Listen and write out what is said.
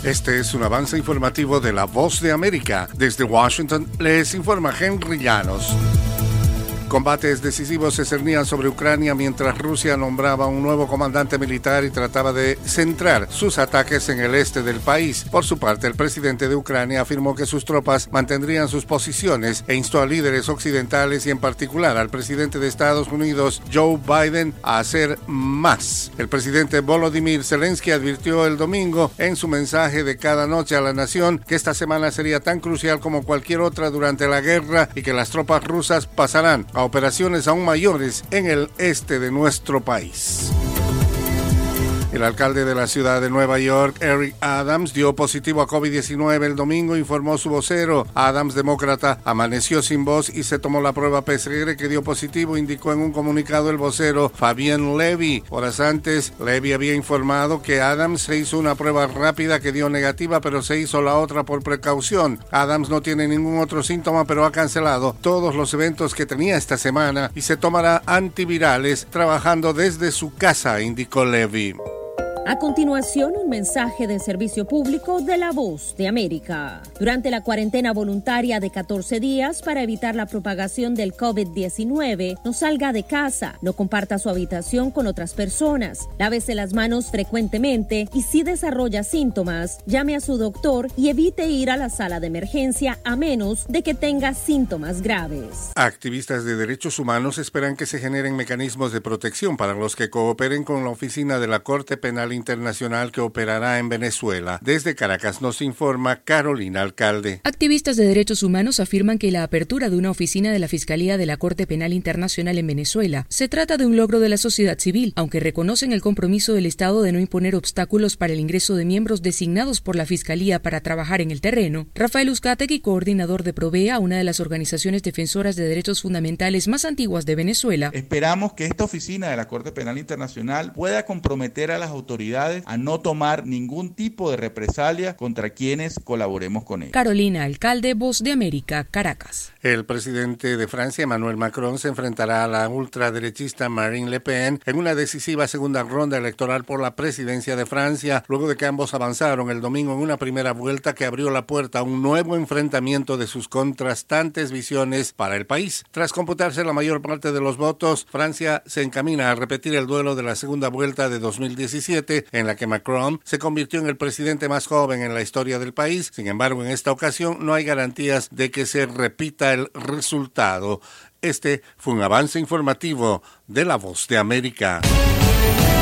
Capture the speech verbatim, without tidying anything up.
Este es un avance informativo de La Voz de América. Desde Washington les informa Henry Llanos. Combates decisivos se cernían sobre Ucrania mientras Rusia nombraba un nuevo comandante militar y trataba de centrar sus ataques en el este del país. Por su parte, el presidente de Ucrania afirmó que sus tropas mantendrían sus posiciones e instó a líderes occidentales y en particular al presidente de Estados Unidos, Joe Biden, a hacer más. El presidente Volodymyr Zelensky advirtió el domingo en su mensaje de cada noche a la nación que esta semana sería tan crucial como cualquier otra durante la guerra y que las tropas rusas pasarán a operaciones aún mayores en el este de nuestro país. El alcalde de la ciudad de Nueva York, Eric Adams, dio positivo a COVID diecinueve el domingo, informó su vocero. Adams, demócrata, amaneció sin voz y se tomó la prueba P C R que dio positivo, indicó en un comunicado el vocero Fabián Levy. Horas antes, Levy había informado que Adams se hizo una prueba rápida que dio negativa, pero se hizo la otra por precaución. Adams no tiene ningún otro síntoma, pero ha cancelado todos los eventos que tenía esta semana y se tomará antivirales trabajando desde su casa, indicó Levy. A continuación, un mensaje de servicio público de La Voz de América. Durante la cuarentena voluntaria de catorce días para evitar la propagación del COVID diecinueve, no salga de casa, no comparta su habitación con otras personas, lávese las manos frecuentemente y si desarrolla síntomas, llame a su doctor y evite ir a la sala de emergencia a menos de que tenga síntomas graves. Activistas de derechos humanos esperan que se generen mecanismos de protección para los que cooperen con la oficina de la Corte Penal Internacional que operará en Venezuela. Desde Caracas nos informa Carolina Alcalde. Activistas de derechos humanos afirman que la apertura de una oficina de la Fiscalía de la Corte Penal Internacional en Venezuela se trata de un logro de la sociedad civil, aunque reconocen el compromiso del Estado de no imponer obstáculos para el ingreso de miembros designados por la Fiscalía para trabajar en el terreno. Rafael Uzcategui, coordinador de Provea, una de las organizaciones defensoras de derechos fundamentales más antiguas de Venezuela. Esperamos que esta oficina de la Corte Penal Internacional pueda comprometer a las autoridades a no tomar ningún tipo de represalia contra quienes colaboremos con ella. Carolina Alcalde, Voz de América, Caracas. El presidente de Francia, Emmanuel Macron, se enfrentará a la ultraderechista Marine Le Pen en una decisiva segunda ronda electoral por la presidencia de Francia, luego de que ambos avanzaron el domingo en una primera vuelta que abrió la puerta a un nuevo enfrentamiento de sus contrastantes visiones para el país. Tras computarse la mayor parte de los votos, Francia se encamina a repetir el duelo de la segunda vuelta de dos mil diecisiete, en la que Macron se convirtió en el presidente más joven en la historia del país. Sin embargo, en esta ocasión no hay garantías de que se repita el resultado. Este fue un avance informativo de La Voz de América.